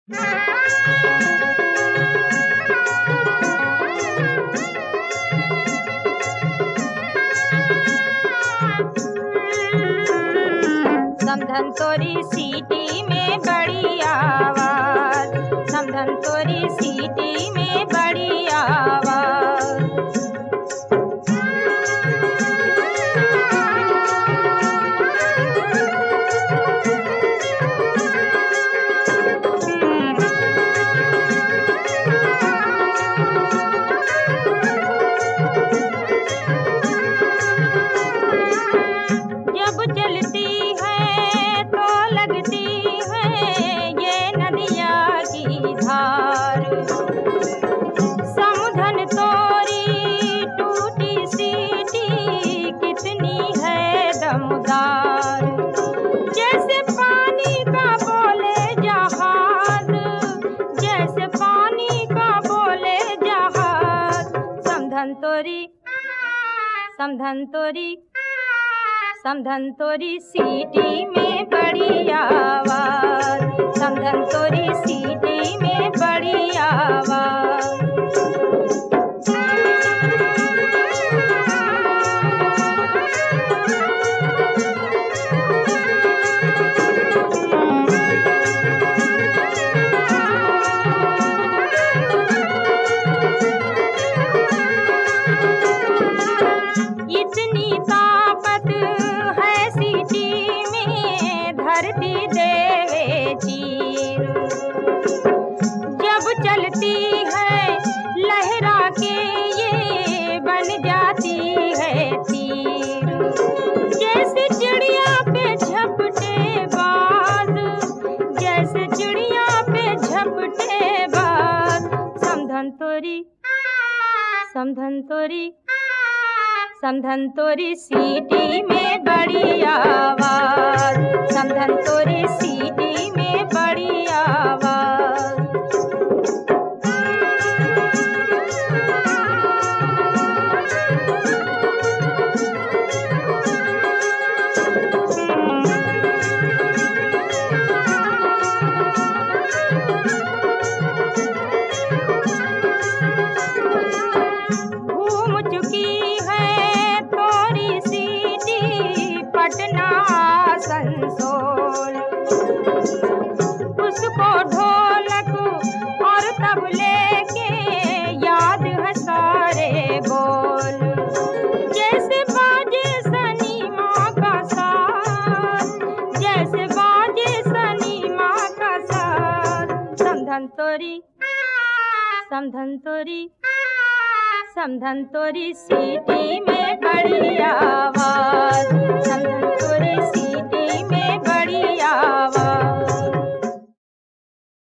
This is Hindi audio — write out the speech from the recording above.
समधन तोरी सीटी में बड़ी आवाज, समधन तोरी सीटी में बड़ी आवाज। जब चलती है तो लगती है ये नदिया की धार, समधन तोरी टूटी सीटी कितनी है दमदार। जैसे पानी का बोले जहाज, जैसे पानी का बोले जहाज। समधन तोरी, समधन तोरी, समधन तोरी सीटी में बड़ी आवाज, समधन तोरी सीटी में बड़ी आवाज। इतनी ताकत है सीटी में, धरती देवे चीर। जब चलती है लहरा के ये बन जाती है तीर। जैसे चिड़िया पे झपटे बाज, जैसे चिड़िया पे झपटे बाज। समधन तोरी, समधन तोरी, समधन तोरी सीटी में बड़ी आवाज, समधन तोरी सीटी में बड़ी आवाज। घूम चुकी है तोरी सीटी पटना आसनसोल, उसको ढोलक और तबले के याद है सारे बोल। जैसे बाजे सनीमा का साथ, जैसे बाजे सनीमा का साथ। समधन तोरी, समधन तोरी, समधन तोरी सीटी